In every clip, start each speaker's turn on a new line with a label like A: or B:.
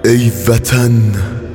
A: ای وطن،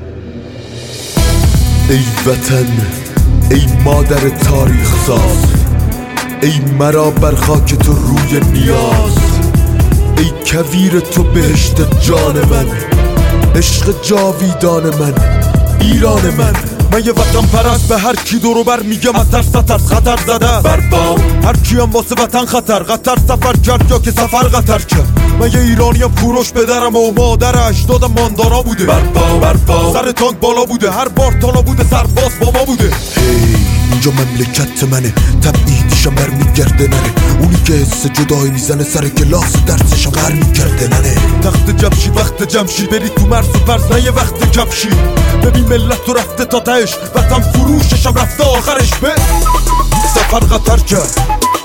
A: ای وطن، ای مادر تاریخ ساز، ای مرا بر خاک تو روی نیاز، ای کویر تو بهشت جان من، عشق جاویدان من، ایران من. من یه وطن پرست، به هر کی دورو بر میگم از ترس خطر زده بربام. هر کی هم واسه وطن قطر سفر کرد یا که سفر قطر کرد. من یه ایرانیم کوروش پدرم و مادر اجدادم ماندارا بوده بربام. سر تانک بالا بوده، هر بار تالا بوده، سرباز با ما بوده. اینجا مملکت منه، تبعیدیشم برمیگرده نره. اونی که حس جدایی میزنه سر کلاس درسشم برمیگرده نره. تخت جمشید وقت جمشید، بری تو مرز و پرز نه یه وقت کفشی. ببین ملت تو رفته تا تهش، وطن فروششم رفته آخرش به سفر قطر کرد،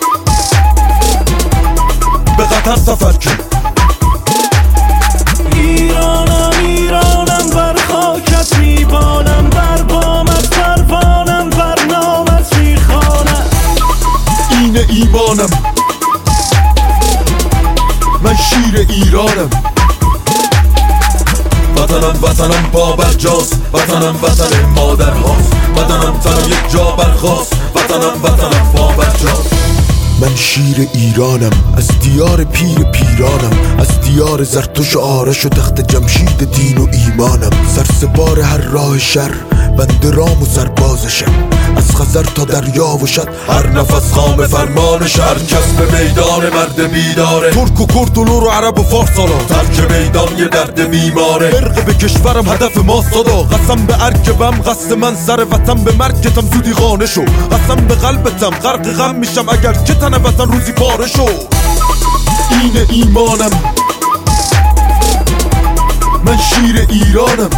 A: به قطر سفر کرد.
B: ایرانم بر خاکت میبالم، بر بامت پروانم، بر نامت میخوانم.
A: اینه ایمانم، من شیر ایرانم. وطنم بابرجاست، وطن مادر هاست. وطنم یک جا برخاست، وطنم بابرجاست. من شیر ایرانم، از دیار پیرانم، از دیار زرتوش و آرش و تخت جمشید دین و ایمانم. سرسپار هر راه شر، بنده رام و سربازشم. از خزر تا دریا و شد، هر نفس خام فرمانش. هر کس به میدان مرد بیداره، ترک و کرد و لور و عرب و فارس سالا. ترک میدان یه درد میماره، برق به کشورم هدف ما صدا. قسم به ارکبم قصد من سر وطن، به مرگتم زودی خانه شو. قسم به قلبتم غرق غم میشم اگر که تن وطن روزی پاره شو. اینه ایمانم، من شیر ایرانم.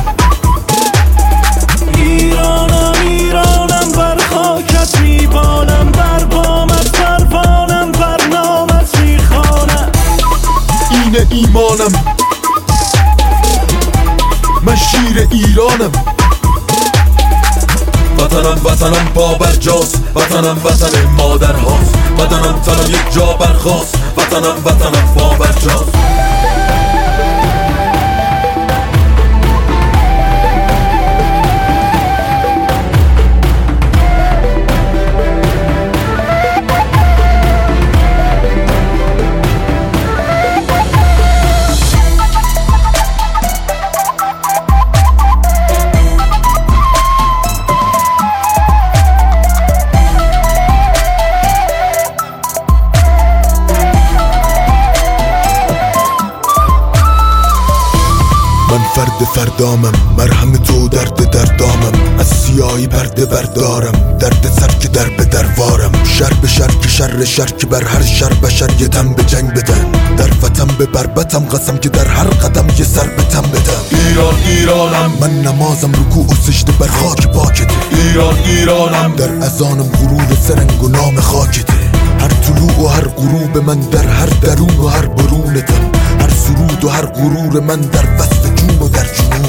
A: ایرانم
B: بر خاکت میبالم، بر بامت پروانم، بر نامت میخوانم.
A: اینه ایمانم، من شیر ایرانم. وطنم بابرجاست، وطن مادر هاست. وطنم یک جا برخاست، وطنم بابرجاست. من فردامم، مرهم تو دردامم. از سیاهی پرده بردارم، درد سر که در به دروارم. شر به شر که شر که بر هر شر بشر یه دم به جنگ بدن. در وطن به بربتم قسم که در هر قدم یه سر به تم بدم. ایرانم، من نمازم رکوع و سجده بر خاک پاکته. ایرانم، در اذانم غرور سرنگ و نام خاکته. هر طلوع و هر غروب من در هر درون و هر برونتم. هر سرود و هر غرور من در وسط جون و در جنون